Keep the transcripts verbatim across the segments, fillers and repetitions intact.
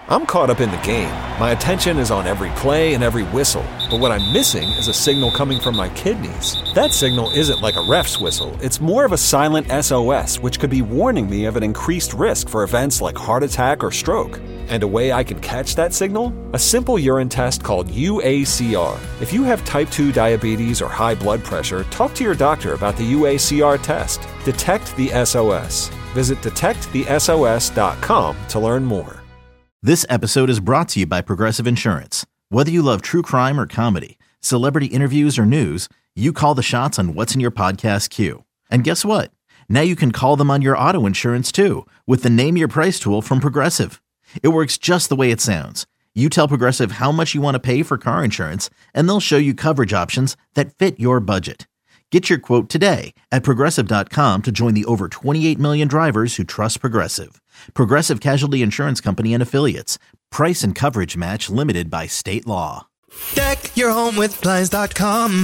I'm caught up in the game. My attention is on every play and every whistle. But what I'm missing is a signal coming from my kidneys. That signal isn't like a ref's whistle. It's more of a silent S O S, which could be warning me of an increased risk for events like heart attack or stroke. And a way I can catch that signal? A simple urine test called U A C R. If you have type two diabetes or high blood pressure, talk to your doctor about the U A C R test. Detect the S O S. Visit detect the S O S dot com to learn more. This episode is brought to you by Progressive Insurance. Whether you love true crime or comedy, celebrity interviews or news, you call the shots on what's in your podcast queue. And guess what? Now you can call them on your auto insurance too with the Name Your Price tool from Progressive. It works just the way it sounds. You tell Progressive how much you want to pay for car insurance, and they'll show you coverage options that fit your budget. Get your quote today at Progressive dot com to join the over twenty-eight million drivers who trust Progressive. Progressive Casualty Insurance Company and Affiliates. Price and coverage match limited by state law. Deck your home with Blinds dot com.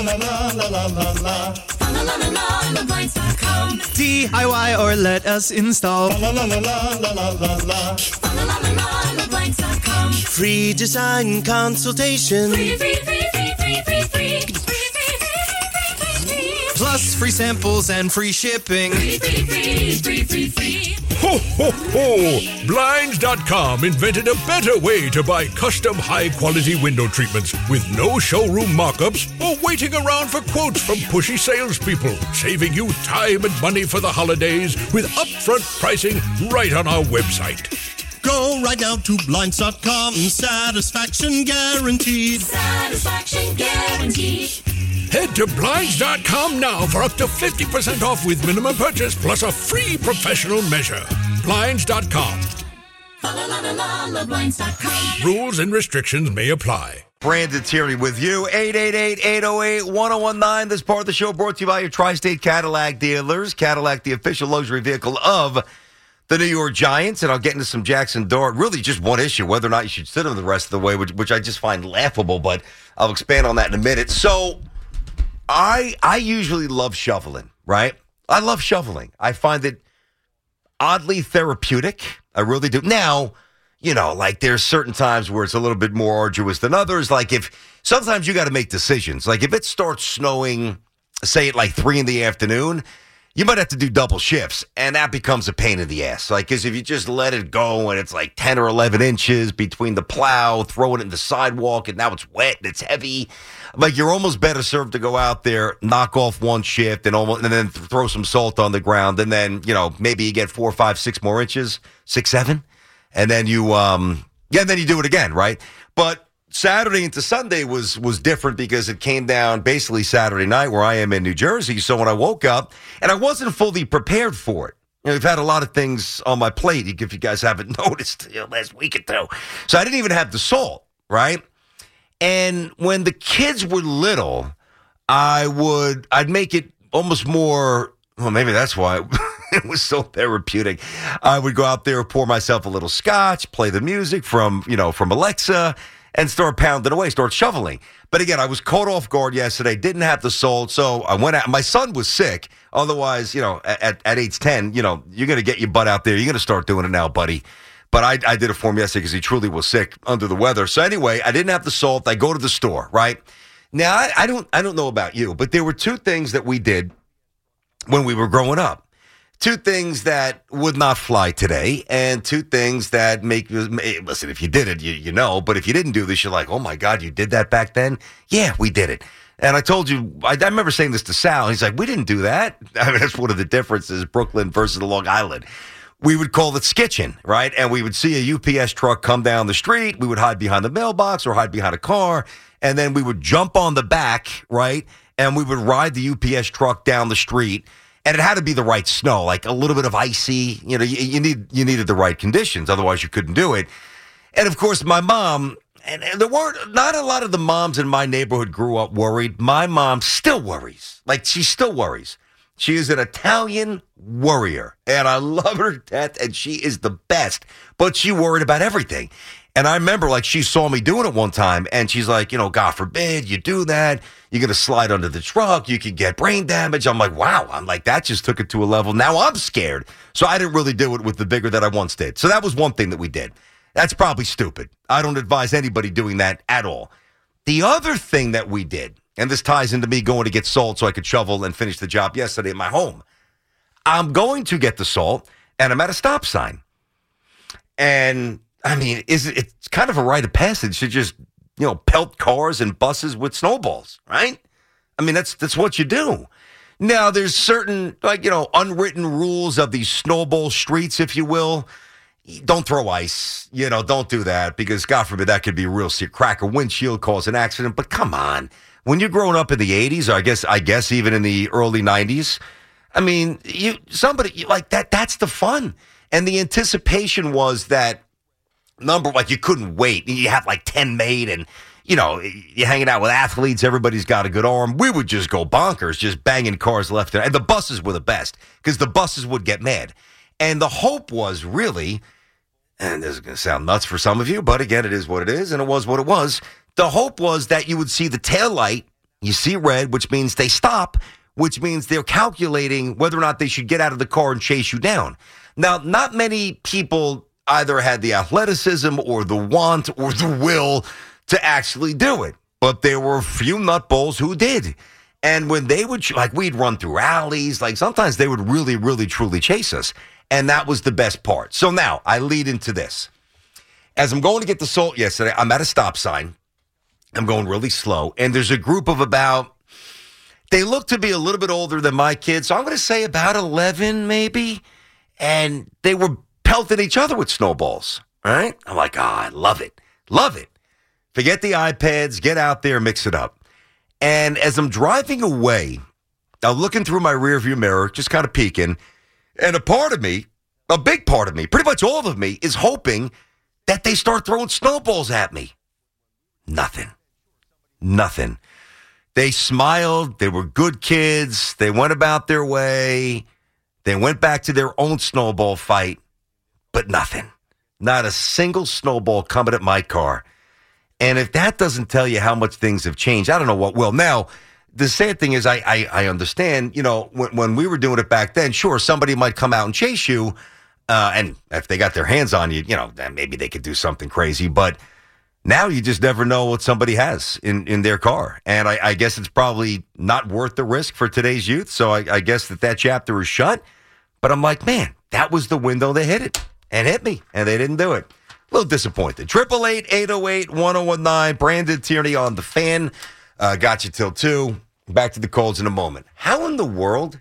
D I Y or let us install. Free design consultation. Free, free, free, free, free, free, free. Plus free samples and free shipping. Free, free, free, free, free, free. Ho, ho, ho! Blinds dot com invented a better way to buy custom high-quality window treatments with no showroom mock-ups or waiting around for quotes from pushy salespeople, saving you time and money for the holidays with upfront pricing right on our website. Go right now to Blinds dot com. Satisfaction guaranteed. Satisfaction guaranteed. Head to Blinds dot com now for up to fifty percent off with minimum purchase plus a free professional measure. Blinds dot com. Blinds dot com. Rules and restrictions may apply. Brandon Tierney with you. eight eight eight, eight oh eight, one oh one nine. This part of the show brought to you by your Tri-State Cadillac dealers. Cadillac, the official luxury vehicle of the New York Giants. And I'll get into some Jackson Dart. Really just one issue, whether or not you should sit him the rest of the way, which, which I just find laughable. But I'll expand on that in a minute. So I I usually love shoveling, right? I love shoveling. I find it oddly therapeutic. I really do. Now, you know, like there's certain times where it's a little bit more arduous than others. Like if sometimes you got to make decisions. Like if it starts snowing, say at like three in the afternoon, you might have to do double shifts, and that becomes a pain in the ass. Like, because if you just let it go and it's like ten or eleven inches between the plow, throwing it in the sidewalk, and now it's wet and it's heavy, like you're almost better served to go out there, knock off one shift, and almost, and then th- throw some salt on the ground, and then, you know, maybe you get four, five, six more inches, six, seven, and then you, um, yeah, and then you do it again, right? But Saturday into Sunday was was different because it came down basically Saturday night where I am in New Jersey. So when I woke up, and I wasn't fully prepared for it. You know, we've had a lot of things on my plate, if you guys haven't noticed, you know, last week or two. So I didn't even have the salt, right? And when the kids were little, I would, I'd make it almost more, well, maybe that's why it was so therapeutic. I would go out there, pour myself a little scotch, play the music from, you know, from Alexa, and start pounding away, start shoveling. But again, I was caught off guard yesterday, didn't have the salt, so I went out. My son was sick. Otherwise, you know, at, at age ten, you know, you're going to get your butt out there. You're going to start doing it now, buddy. But I, I did it for him yesterday because he truly was sick under the weather. So anyway, I didn't have the salt. I go to the store, right? Now, I, I don't I don't know about you, but there were two things that we did when we were growing up. Two things that would not fly today, and two things that make, listen, if you did it, you, you know, but if you didn't do this, you're like, oh my God, you did that back then? Yeah, we did it. And I told you, I, I remember saying this to Sal. He's like, we didn't do that. I mean, that's one of the differences, Brooklyn versus Long Island. We would call it skitching, right? And we would see a U P S truck come down the street. We would hide behind the mailbox or hide behind a car, and then we would jump on the back, right? And we would ride the U P S truck down the street. And it had to be the right snow, like a little bit of icy. You know, you, you need you needed the right conditions, otherwise you couldn't do it. And of course, my mom, and, and there weren't not a lot of the moms in my neighborhood grew up worried. My mom still worries, like she still worries. She is an Italian worrier, and I love her to death, and she is the best. But she worried about everything. And I remember, like, she saw me doing it one time, and she's like, you know, God forbid you do that. You're going to slide under the truck. You could get brain damage. I'm like, wow. I'm like, that just took it to a level. Now I'm scared. So I didn't really do it with the vigor that I once did. So that was one thing that we did. That's probably stupid. I don't advise anybody doing that at all. The other thing that we did, and this ties into me going to get salt so I could shovel and finish the job yesterday at my home. I'm going to get the salt, and I'm at a stop sign. And, I mean, is it, it's kind of a rite of passage to just, you know, pelt cars and buses with snowballs, right? I mean, that's that's what you do. Now, there's certain, like, you know, unwritten rules of these snowball streets, if you will. Don't throw ice. You know, don't do that because, God forbid, that could be real serious. Crack a windshield, cause an accident. But come on. When you're growing up in the eighties, or I guess I guess even in the early nineties, I mean, you somebody, you, like, that. that's the fun. And the anticipation was that, number, like, you couldn't wait. You have, like, ten made and, you know, you're hanging out with athletes. Everybody's got a good arm. We would just go bonkers, just banging cars left and right. And the buses were the best because the buses would get mad. And the hope was really, and this is going to sound nuts for some of you, but again, it is what it is, and it was what it was. The hope was that you would see the tail light, you see red, which means they stop, which means they're calculating whether or not they should get out of the car and chase you down. Now, not many people either had the athleticism or the want or the will to actually do it, but there were a few nutballs who did. And when they would, like, we'd run through alleys, like, sometimes they would really, really, truly chase us. And that was the best part. So now I lead into this. As I'm going to get the salt yesterday, I'm at a stop sign. I'm going really slow. And there's a group of about, they look to be a little bit older than my kids. So I'm going to say about eleven maybe. And they were pelting each other with snowballs. Right? I'm like, ah, oh, I love it. Love it. Forget the iPads. Get out there, mix it up. And as I'm driving away, I'm looking through my rearview mirror, just kind of peeking. And a part of me, a big part of me, pretty much all of me, is hoping that they start throwing snowballs at me. Nothing. Nothing. They smiled. They were good kids. They went about their way. They went back to their own snowball fight. But nothing. Not a single snowball coming at my car. And if that doesn't tell you how much things have changed, I don't know what will. Now, the sad thing is I I, I understand, you know, when, when we were doing it back then, sure, somebody might come out and chase you. Uh, and if they got their hands on you, you know, then maybe they could do something crazy. But now you just never know what somebody has in, in their car. And I, I guess it's probably not worth the risk for today's youth. So I, I guess that that chapter is shut. But I'm like, man, that was the window they hit it and hit me. And they didn't do it. A little disappointed. triple eight, eight oh eight, one oh one nine. Brandon Tierney on the Fan. Uh, got you till two. Back to the Colts in a moment. How in the world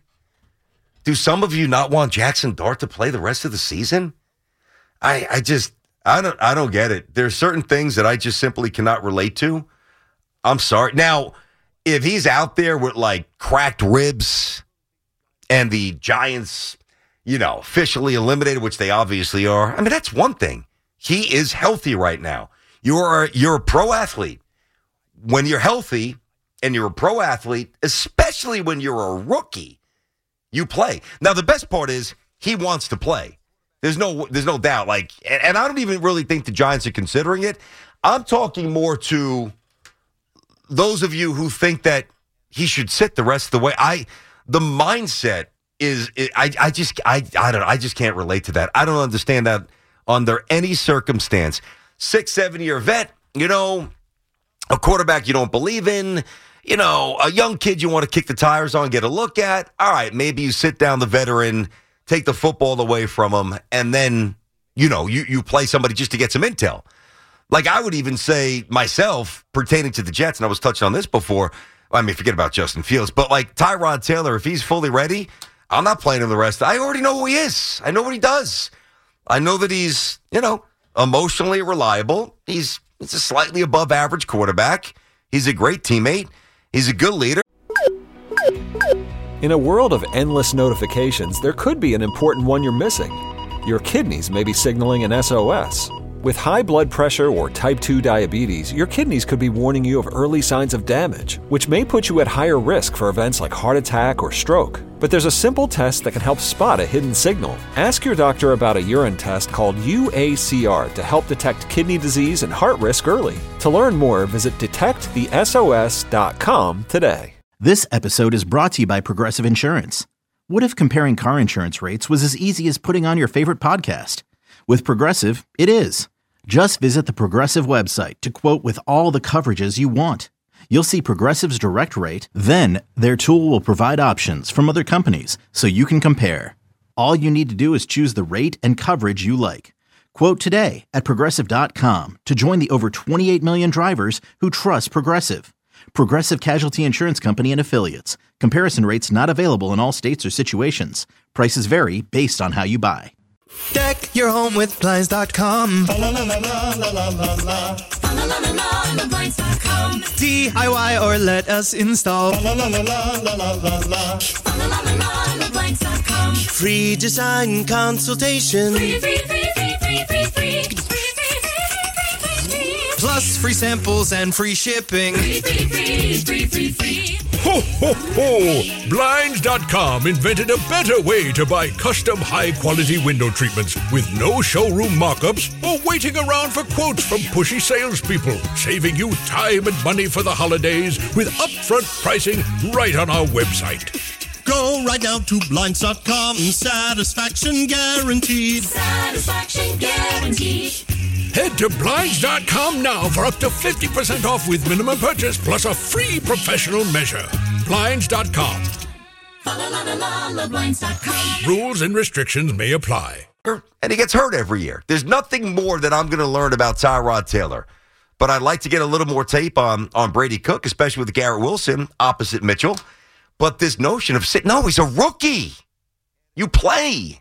do some of you not want Jackson Dart to play the rest of the season? I, I just, I don't, I don't get it. There's certain things that I just simply cannot relate to. I'm sorry. Now, if he's out there with like cracked ribs and the Giants, you know, officially eliminated, which they obviously are, I mean, that's one thing. He is healthy right now. You're a, you're a pro athlete. When you're healthy and you're a pro athlete, especially when you're a rookie, you play. Now, the best part is he wants to play. There's no there's no doubt. Like, and, and I don't even really think the Giants are considering it. I'm talking more to those of you who think that he should sit the rest of the way. I the mindset is I I just I I don't know. I just can't relate to that. I don't understand that under any circumstance. Six, seven year vet, you know, a quarterback you don't believe in, you know, a young kid you want to kick the tires on, get a look at. All right, maybe you sit down the veteran, take the football away from him, and then, you know, you, you play somebody just to get some intel. Like I would even say myself, pertaining to the Jets, and I was touching on this before, I mean, forget about Justin Fields, but like Tyrod Taylor, if he's fully ready, I'm not playing him the rest. I already know who he is. I know what he does. I know that he's, you know, emotionally reliable. He's, he's a slightly above average quarterback. He's a great teammate. He's a good leader. In a world of endless notifications, there could be an important one you're missing. Your kidneys may be signaling an S O S. With high blood pressure or type two diabetes, your kidneys could be warning you of early signs of damage, which may put you at higher risk for events like heart attack or stroke. But there's a simple test that can help spot a hidden signal. Ask your doctor about a urine test called U A C R to help detect kidney disease and heart risk early. To learn more, visit detect the S O S dot com today. This episode is brought to you by Progressive Insurance. What if comparing car insurance rates was as easy as putting on your favorite podcast? With Progressive, it is. Just visit the Progressive website to quote with all the coverages you want. You'll see Progressive's direct rate, then their tool will provide options from other companies so you can compare. All you need to do is choose the rate and coverage you like. Quote today at Progressive dot com to join the over twenty-eight million drivers who trust Progressive. Progressive Casualty Insurance Company and Affiliates. Comparison rates not available in all states or situations. Prices vary based on how you buy. Deck your home with Blinds dot com. La la la la la la la la. La la la la Blinds dot com. D I Y or let us install. La la la la la la la la. La la la la Blinds dot com. Free design consultation. Free, free, free, free, free, free, free. Free, free, free, free, free. Plus free samples and free shipping. Free, free, free, free, free, free. Ho, ho, ho! Blinds dot com invented a better way to buy custom high-quality window treatments with no showroom mock-ups or waiting around for quotes from pushy salespeople, saving you time and money for the holidays with upfront pricing right on our website. Go right now to Blinds dot com. Satisfaction guaranteed. Satisfaction guaranteed. Head to Blinds dot com now for up to fifty percent off with minimum purchase plus a free professional measure. Blinds dot com. La la la la la Blinds dot com. Rules and restrictions may apply. And he gets hurt every year. There's nothing more that I'm going to learn about Tyrod Taylor. But I'd like to get a little more tape on, on Brady Cook, especially with Garrett Wilson opposite Mitchell. But this notion of sitting, no, he's a rookie. You play.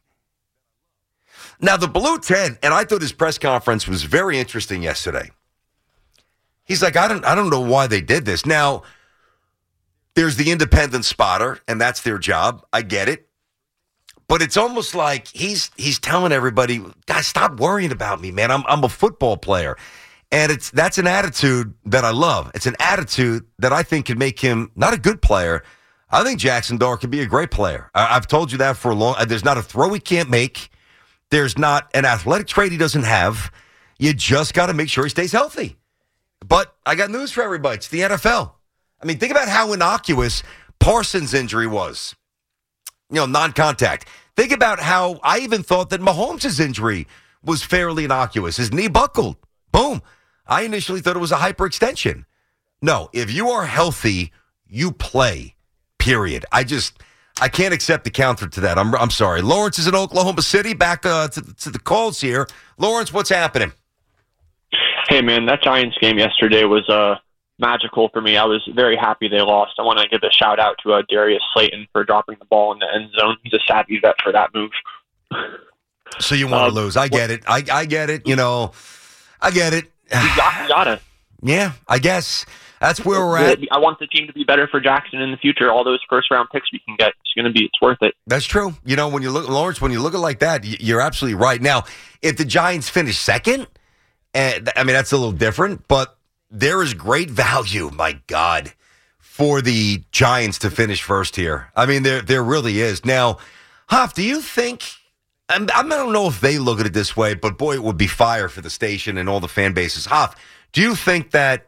Now, the Blue ten, and I thought his press conference was very interesting yesterday. He's like, I don't I don't know why they did this. Now, there's the independent spotter, and that's their job. I get it. But it's almost like he's he's telling everybody, guys, stop worrying about me, man. I'm I'm a football player. And it's that's an attitude that I love. It's an attitude that I think can make him not a good player. I think Jackson Dart could be a great player. I, I've told you that for a long time. There's not a throw he can't make. There's not an athletic trait he doesn't have. You just got to make sure he stays healthy. But I got news for everybody. It's the N F L. I mean, think about how innocuous Parsons' injury was. You know, non-contact. Think about how I even thought that Mahomes' injury was fairly innocuous. His knee buckled. Boom. I initially thought it was a hyperextension. No, if you are healthy, you play. Period. I just... I can't accept the counter to that. I'm I'm sorry. Lawrence is in Oklahoma City. Back uh, to, to the calls here. Lawrence, what's happening? Hey, man, that Giants game yesterday was uh, magical for me. I was very happy they lost. I want to give a shout-out to uh, Darius Slayton for dropping the ball in the end zone. He's a savvy vet for that move. So you want to uh, lose. I get it. I, I get it. You know, I get it. You got, you got to. Yeah, I guess. That's where we're at. I want the team to be better for Jackson in the future. All those first round picks we can get, it's going to be, it's worth it. That's true. You know, when you look, Lawrence, when you look at it like that, you're absolutely right. Now, if the Giants finish second, and I mean, that's a little different, but there is great value, my God, for the Giants to finish first here. I mean, there, there really is. Now, Hoff, do you think, I don't know if they look at it this way, but boy, it would be fire for the station and all the fan bases. Hoff, do you think that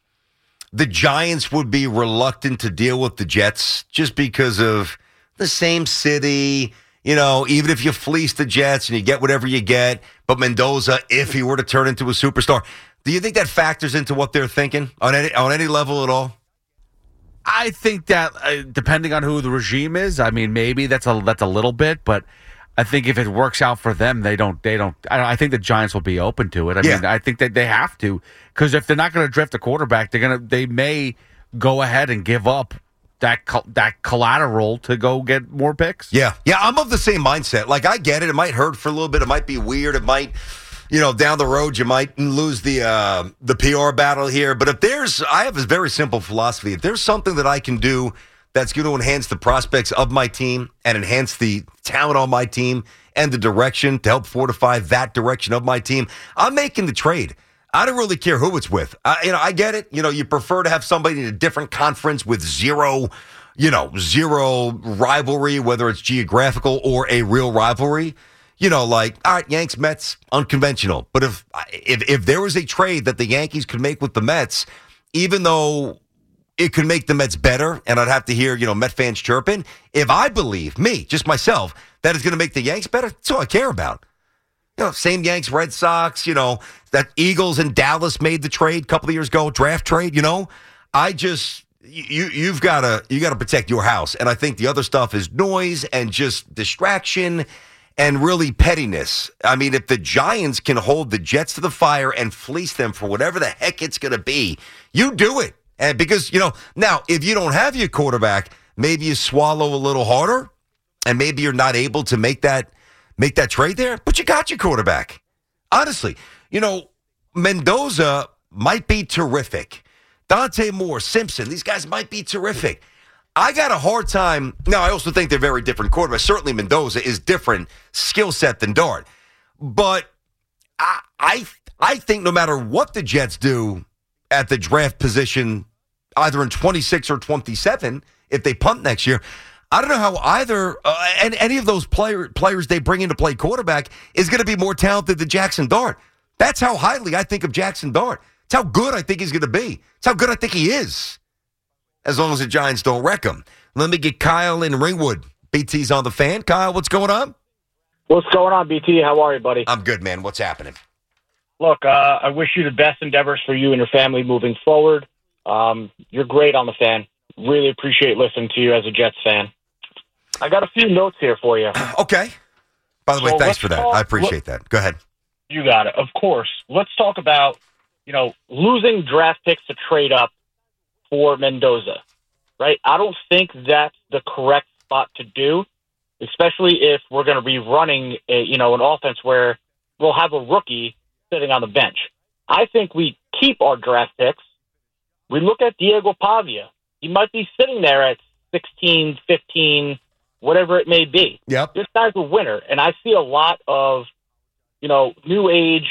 the Giants would be reluctant to deal with the Jets just because of the same city? You know, even if you fleece the Jets and you get whatever you get, but Mendoza, if he were to turn into a superstar, do you think that factors into what they're thinking on any on any level at all? I think that uh, depending on who the regime is, I mean, maybe that's a that's a little bit, but I think if it works out for them, they don't. They don't. I, I think the Giants will be open to it. I yeah. mean, I think that they have to, because if they're not going to draft a quarterback, they're gonna. They may go ahead and give up that that collateral to go get more picks. Yeah, yeah. I'm of the same mindset. Like, I get it. It might hurt for a little bit. It might be weird. It might, you know, down the road you might lose the uh, the P R battle here. But if there's, I have a very simple philosophy. If there's something that I can do that's going to enhance the prospects of my team and enhance the talent on my team and the direction to help fortify that direction of my team, I'm making the trade. I don't really care who it's with. I, you know, I get it. You know, you prefer to have somebody in a different conference with zero, you know, zero rivalry, whether it's geographical or a real rivalry. You know, like, all right, Yanks, Mets, unconventional. But if if if there was a trade that the Yankees could make with the Mets, even though it could make the Mets better, and I'd have to hear, you know, Met fans chirping, if I believe, me, just myself, that it's going to make the Yanks better, that's all I care about. You know, same Yanks, Red Sox, you know, that Eagles and Dallas made the trade a couple of years ago, draft trade, you know. I just you you've got to you got to protect your house, and I think the other stuff is noise and just distraction and really pettiness. I mean, if the Giants can hold the Jets to the fire and fleece them for whatever the heck it's going to be, you do it. And because, you know, now if you don't have your quarterback, maybe you swallow a little harder, and maybe you're not able to make that make that trade there, but you got your quarterback. Honestly, you know, Mendoza might be terrific. Dante Moore, Simpson, these guys might be terrific. I got a hard time. Now, I also think they're very different quarterbacks. Certainly Mendoza is different skill set than Dart. But I, I I think no matter what the Jets do at the draft position, either in twenty-six or twenty-seven, if they punt next year, I don't know how either uh, and any of those player, players they bring in to play quarterback is going to be more talented than Jackson Dart. That's how highly I think of Jackson Dart. It's how good I think he's going to be. It's how good I think he is. As long as the Giants don't wreck him. Let me get Kyle in Ringwood. B T's on the Fan. Kyle, what's going on? What's going on, B T? How are you, buddy? I'm good, man. What's happening? Look, uh, I wish you the best endeavors for you and your family moving forward. Um, you're great on the Fan. Really appreciate listening to you as a Jets fan. I got a few notes here for you. Okay. By the way, So thanks let's for that. talk- I appreciate that. Go ahead. You got it. Of course. Let's talk about, you know, losing draft picks to trade up for Mendoza, right? I don't think that's the correct spot to do, especially if we're going to be running, a, you know, an offense where we'll have a rookie sitting on the bench. I think we keep our draft picks. We look at Diego Pavia. He might be sitting there at sixteen, fifteen, whatever it may be. Yep. This guy's a winner, and I see a lot of, you know, new age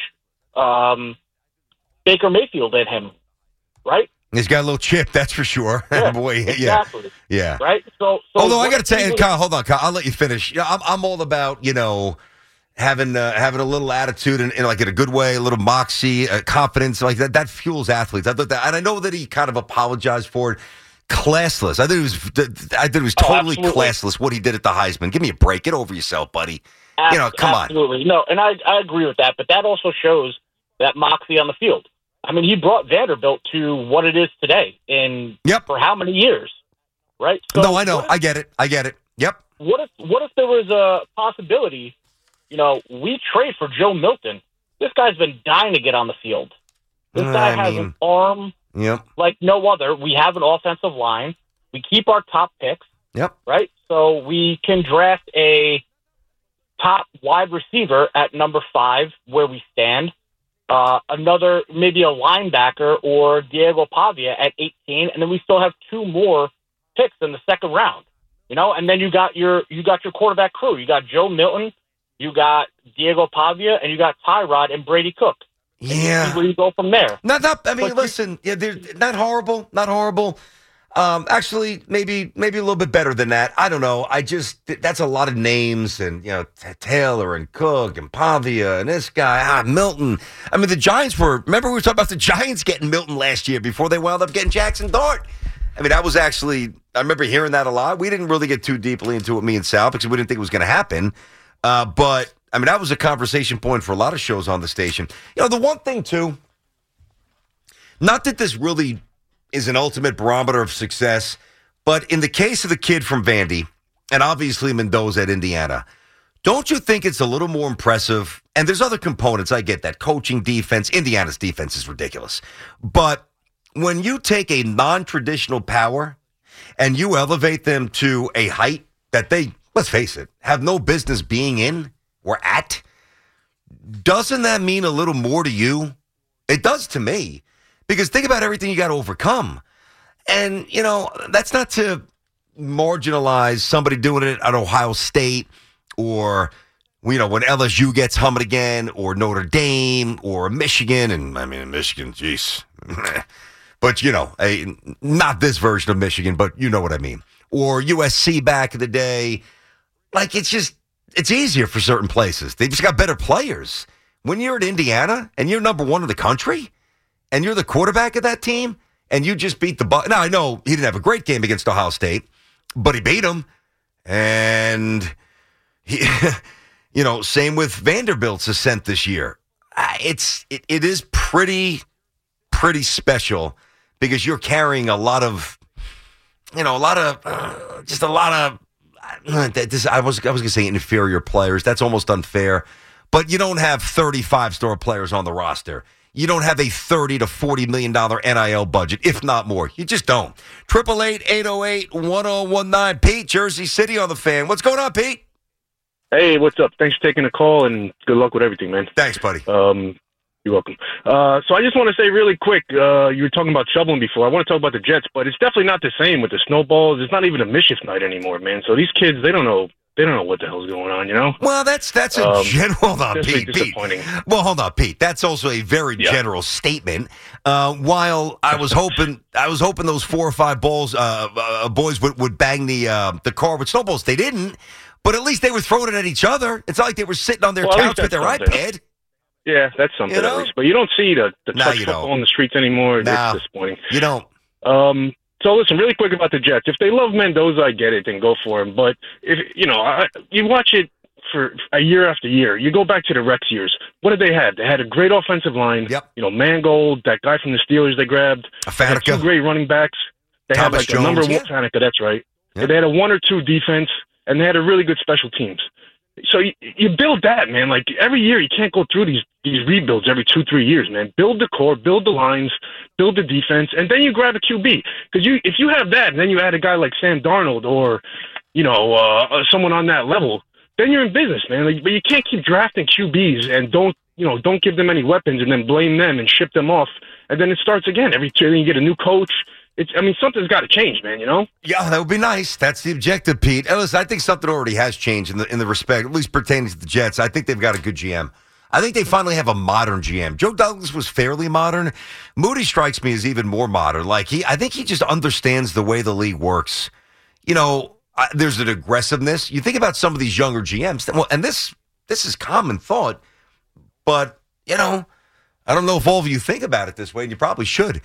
um, Baker Mayfield in him, right? He's got a little chip, that's for sure. Yeah, Boy, yeah. exactly. Yeah. Right? So, so Although I what got to tell you, people- Kyle, hold on, Kyle. I'll let you finish. Yeah, I'm, I'm all about, you know, having uh, having a little attitude and, and like in a good way, a little moxie, uh, confidence, like that. That fuels athletes. I thought that, and I know that he kind of apologized for it. Classless. I think it was. I think it was Oh, totally absolutely. classless what he did at the Heisman. Give me a break. Get over yourself, buddy. Ab- you know, come on. Absolutely. No, and I, I agree with that, but that also shows that moxie on the field. I mean, he brought Vanderbilt to what it is today in Yep. for how many years, right? So no, I know. What if, I get it. I get it. Yep. what if what if there was a possibility, you know, we trade for Joe Milton? This guy's been dying to get on the field. This Uh, guy I has mean- an arm Yep. like no other. We have an offensive line. We keep our top picks, Yep. right? So we can draft a top wide receiver at number five where we stand. Uh, another, maybe a linebacker or Diego Pavia at eighteen, and then we still have two more picks in the second round. You know, and then you got your you got your quarterback crew. You got Joe Milton, you got Diego Pavia, and you got Tyrod and Brady Cook. And you Yeah. see where you go from there. Not, not. I mean, But- listen. Yeah, they're not horrible. Not horrible. Um, actually, maybe maybe a little bit better than that. I don't know. I just that's a lot of names, and you know, T- Taylor and Cook and Pavia and this guy, ah, Milton. I mean, the Giants were. Remember, we were talking about the Giants getting Milton last year before they wound up getting Jackson Dart. I mean, that was actually. I remember hearing that a lot. We didn't really get too deeply into it, me and Sal, because we didn't think it was going to happen. Uh, but I mean, that was a conversation point for a lot of shows on the station. You know, the one thing too. Not that this really is an ultimate barometer of success, but in the case of the kid from Vandy, and obviously Mendoza at Indiana, don't you think it's a little more impressive? And there's other components, I get that. Coaching, defense. Indiana's defense is ridiculous. But when you take a non-traditional power and you elevate them to a height that they, let's face it, have no business being in or at, doesn't that mean a little more to you? It does to me. Because think about everything you got to overcome. And, you know, that's not to marginalize somebody doing it at Ohio State or, you know, when L S U gets humming again or Notre Dame or Michigan. And, I mean, Michigan, geez. But, you know, a, not this version of Michigan, but you know what I mean. Or U S C back in the day. Like, it's just, it's easier for certain places. They just got better players. When you're at Indiana and you're number one in the country, and you're the quarterback of that team, and you just beat the Bucs. Now, I know he didn't have a great game against Ohio State, but he beat them. And, he, You know, same with Vanderbilt's ascent this year. Uh, it's it, it is pretty pretty special because you're carrying a lot of, you know, a lot of uh, just a lot of. Uh, this, I was I was gonna say inferior players. That's almost unfair, but you don't have thirty-five star players on the roster. You don't have a thirty to forty million dollar N I L budget, if not more. You just don't. Triple eight eight zero eight one zero one nine. Pete, Jersey City on the Fan. What's going on, Pete? Hey, what's up? Thanks for taking the call, and good luck with everything, man. Thanks, buddy. Um, you're welcome. Uh, so I just want to say really quick, uh, you were talking about shoveling before. I want to talk about the Jets, but it's definitely not the same with the snowballs. It's not even a mischief night anymore, man. So these kids, they don't know. They don't know what the hell's going on, you know? Well, that's that's a um, general. Hold on, Pete. disappointing. Pete. Well, hold on, Pete. That's also a very yeah. general statement. Uh, while I was hoping, I was hoping those four or five balls, uh, uh, boys would, would bang the uh, the car with snowballs. They didn't, but at least they were throwing it at each other. It's not like they were sitting on their well, couch with their something. iPad. Yeah, that's something you know? at least. But you don't see the, the no, touch you football don't. on the streets anymore. No, it's disappointing. You don't. Um, so listen, really quick about the Jets. If they love Mendoza, I get it, then go for him. But if you know, I, you watch it for a year after year. You go back to the Rex years. What did they have? They had a great offensive line. Yep. You know, Mangold, that guy from the Steelers they grabbed. They had two great running backs. They Thomas had like Jones, a number one yeah. Faneca, that's right. Yeah. They had a one or two defense, and they had a really good special teams. So you, you build that, man. Like every year, you can't go through these these rebuilds every two, three years, man. Build the core, build the lines, build the defense, and then you grab a Q B. Because you, if you have that, and then you add a guy like Sam Darnold or, you know, uh, someone on that level, then you're in business, man. Like, but you can't keep drafting Q Bs and don't, you know, don't give them any weapons and then blame them and ship them off, and then it starts again every two. Then you get a new coach. It's, I mean, something's got to change, man, you know? Yeah, that would be nice. That's the objective, Pete. And listen, I think something already has changed in the in the respect, at least pertaining to the Jets. I think they've got a good G M. I think they finally have a modern G M. Joe Douglas was fairly modern. Moody strikes me as even more modern. Like he, I think he just understands the way the league works. You know, I, there's an aggressiveness. You think about some of these younger G Ms, well, and this this is common thought, but, you know, I don't know if all of you think about it this way, and you probably should.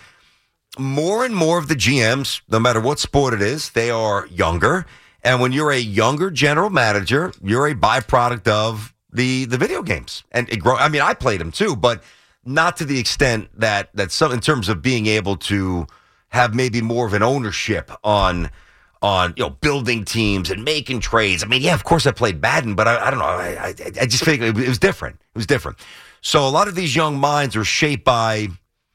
More and more of the G Ms, no matter what sport it is, they are younger. And when you're a younger general manager, you're a byproduct of the the video games. And it grow, I mean, I played them too, but not to the extent that that some in terms of being able to have maybe more of an ownership on on you know building teams and making trades. I mean, yeah, of course I played Madden, but I, I don't know. I I, I just think it was different. It was different. So a lot of these young minds are shaped by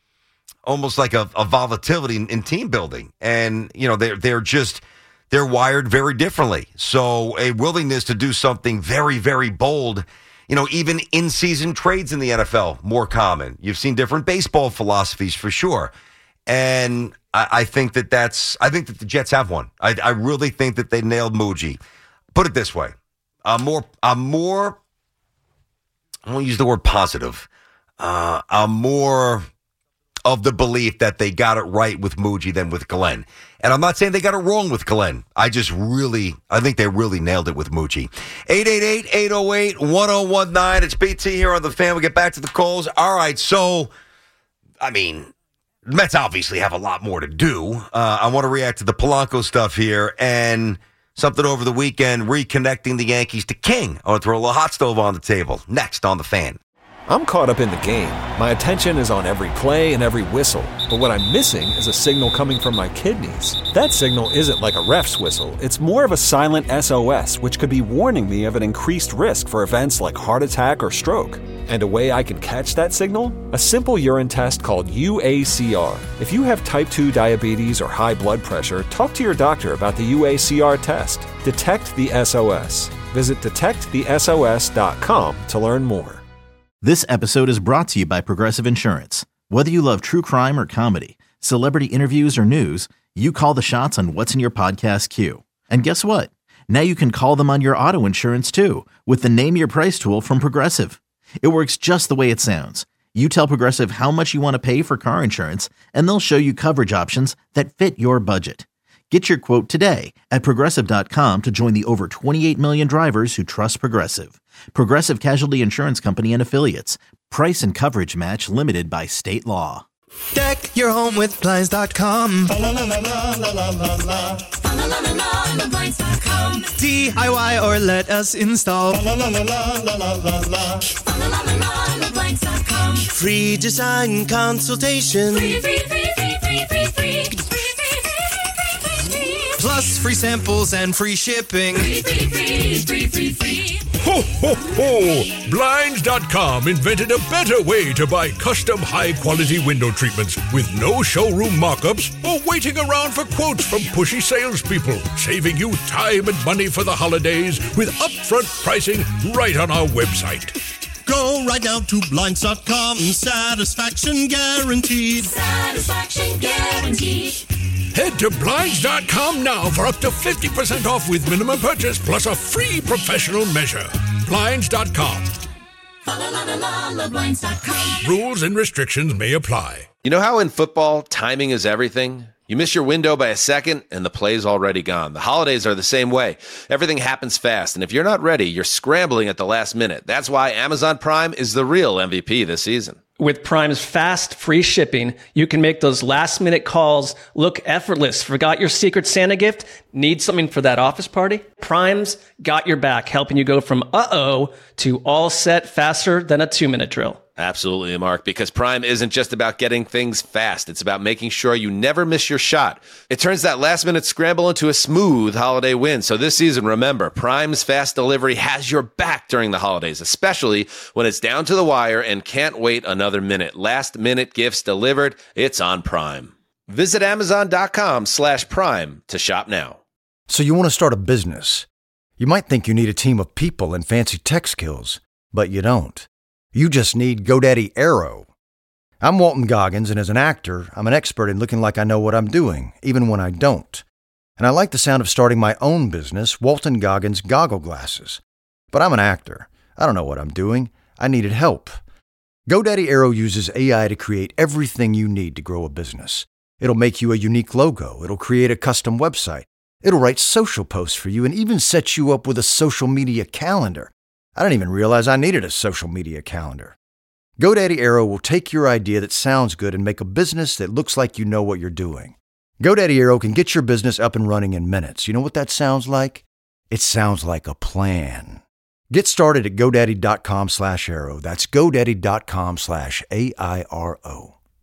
almost like a, a volatility in, in team building. And, you know, they're, they're just, they're wired very differently. So a willingness to do something very, very bold, you know, even in-season trades in the N F L, more common. You've seen different baseball philosophies for sure. And I, I think that that's, I think that the Jets have one. I, I really think that they nailed Muji. Put it this way. I'm more, I'm more, I won't use the word positive. Uh, I'm more of the belief that they got it right with Muji than with Glenn. And I'm not saying they got it wrong with Glenn. I just really, I think they really nailed it with Muji. eight eight eight, eight oh eight, one oh one nine. It's B T here on the Fan. We'll get back to the calls. All right, so, I mean, the Mets obviously have a lot more to do. Uh, I want to react to the Polanco stuff here and something over the weekend, reconnecting the Yankees to King. I want to throw a little hot stove on the table. Next on the Fan. I'm caught up in the game. My attention is on every play and every whistle. But what I'm missing is a signal coming from my kidneys. That signal isn't like a ref's whistle. It's more of a silent S O S, which could be warning me of an increased risk for events like heart attack or stroke. And a way I can catch that signal? A simple urine test called U A C R. If you have type two diabetes or high blood pressure, talk to your doctor about the U A C R test. Detect the S O S. Visit detect the S O S dot com to learn more. This episode is brought to you by Progressive Insurance. Whether you love true crime or comedy, celebrity interviews or news, you call the shots on what's in your podcast queue. And guess what? Now you can call them on your auto insurance too with the Name Your Price tool from Progressive. It works just the way it sounds. You tell Progressive how much you want to pay for car insurance, and they'll show you coverage options that fit your budget. Get your quote today at Progressive dot com to join the over twenty-eight million drivers who trust Progressive. Progressive Casualty Insurance Company and Affiliates. Price and coverage match limited by state law. Deck your home with Blinds dot com. La la la la la la la la. La la la la la blinds dot com. D I Y or let us install. La la la la la la la la. La la la la la blinds dot com. Free design consultation. Free, free, free, free, free, free, free. Free, free, free, free, free, free. Plus free samples and free shipping. Free, free, free, free, free, free. Ho, ho, ho! Blinds dot com invented a better way to buy custom high-quality window treatments with no showroom mock-ups or waiting around for quotes from pushy salespeople, saving you time and money for the holidays with upfront pricing right on our website. Go right now to Blinds dot com. Satisfaction guaranteed. Satisfaction guaranteed. Head to Blinds dot com now for up to fifty percent off with minimum purchase plus a free professional measure. Blinds dot com. La la la la la blinds dot com. Rules and restrictions may apply. You know how in football, timing is everything? You miss your window by a second, and the play's already gone. The holidays are the same way. Everything happens fast, and if you're not ready, you're scrambling at the last minute. That's why Amazon Prime is the real M V P this season. With Prime's fast, free shipping, you can make those last-minute calls look effortless. Forgot your Secret Santa gift? Need something for that office party? Prime's got your back, helping you go from uh-oh to all set faster than a two-minute drill. Absolutely, Mark, because Prime isn't just about getting things fast. It's about making sure you never miss your shot. It turns that last-minute scramble into a smooth holiday win. So this season, remember, Prime's fast delivery has your back during the holidays, especially when it's down to the wire and can't wait another minute. Last-minute gifts delivered, it's on Prime. Visit Amazon.com slash Prime to shop now. So you want to start a business. You might think you need a team of people and fancy tech skills, but you don't. You just need GoDaddy Aero. I'm Walton Goggins, and as an actor, I'm an expert in looking like I know what I'm doing, even when I don't. And I like the sound of starting my own business, Walton Goggins Goggle Glasses. But I'm an actor. I don't know what I'm doing. I needed help. GoDaddy Aero uses A I to create everything you need to grow a business. It'll make you a unique logo. It'll create a custom website. It'll write social posts for you and even set you up with a social media calendar. I didn't even realize I needed a social media calendar. GoDaddy Aero will take your idea that sounds good and make a business that looks like you know what you're doing. GoDaddy Aero can get your business up and running in minutes. You know what that sounds like? It sounds like a plan. Get started at GoDaddy.com slash Aero. That's GoDaddy.com slash A I R O.